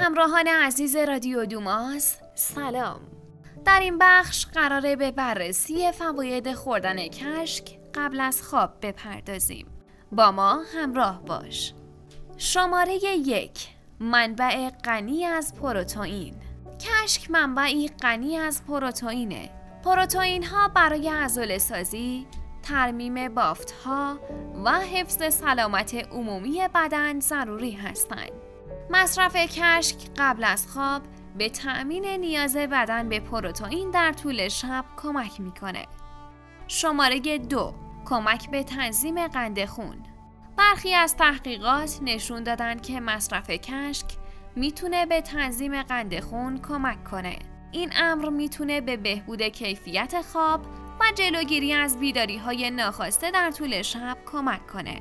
همراهان عزیز رادیو دوماس سلام. در این بخش قراره به بررسی فواید خوردن کشک قبل از خواب بپردازیم. با ما همراه باش. شماره 1. منبع غنی از پروتئین. کشک منبعی غنی از پروتئینه. پروتئین ها برای عضله سازی، ترمیم بافت ها و حفظ سلامت عمومی بدن ضروری هستند. مصرف کشک قبل از خواب به تأمین نیاز بدن به پروتئین در طول شب کمک میکنه. شماره 2. کمک به تنظیم قند خون. برخی از تحقیقات نشون دادن که مصرف کشک میتونه به تنظیم قند خون کمک کنه. این امر میتونه به بهبود کیفیت خواب و جلوگیری از بیداری‌های ناخواسته در طول شب کمک کنه.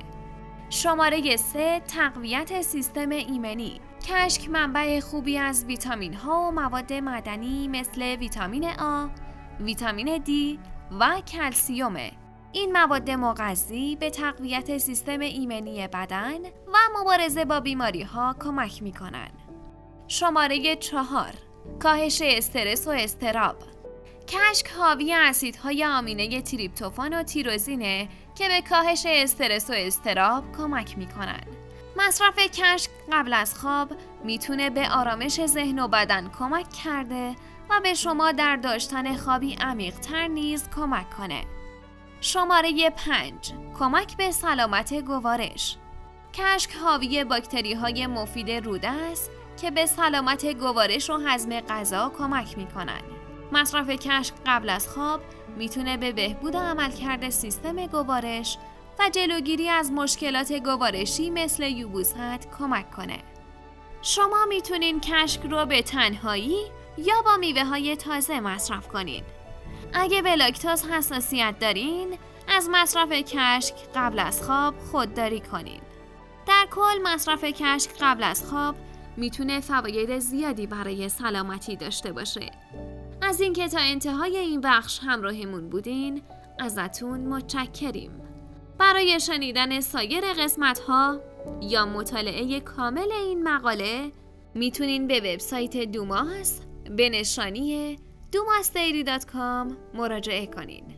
شماره 3. تقویت سیستم ایمنی. کشک منبع خوبی از ویتامین ها و مواد معدنی مثل ویتامین آ، ویتامین دی و کلسیومه. این مواد مغذی به تقویت سیستم ایمنی بدن و مبارزه با بیماری ها کمک میکنن. شماره 4. کاهش استرس و اضطراب. کشک حاوی اسیدهای آمینه تریپتوفان و تیروزینه که به کاهش استرس و اضطراب کمک میکنن. مصرف کشک قبل از خواب میتونه به آرامش ذهن و بدن کمک کرده و به شما در داشتن خوابی عمیق‌تر نیز کمک کنه. شماره 5. کمک به سلامت گوارش. کشک حاوی باکتری‌های مفید روده است که به سلامت گوارش و هضم غذا کمک میکنن. مصرف کشک قبل از خواب میتونه به بهبود عملکرد سیستم گوارش و جلوگیری از مشکلات گوارشی مثل یبوست کمک کنه. شما میتونین کشک رو به تنهایی یا با میوه های تازه مصرف کنین. اگه به لاکتوز حساسیت دارین، از مصرف کشک قبل از خواب خودداری کنین. در کل مصرف کشک قبل از خواب میتونه فواید زیادی برای سلامتی داشته باشه. از اینکه تا انتهای این بخش همراهمون بودین، ازتون متشکریم. برای شنیدن سایر قسمت‌ها یا مطالعه کامل این مقاله میتونین به وبسایت دوماس به نشانی domasdaily.com مراجعه کنین.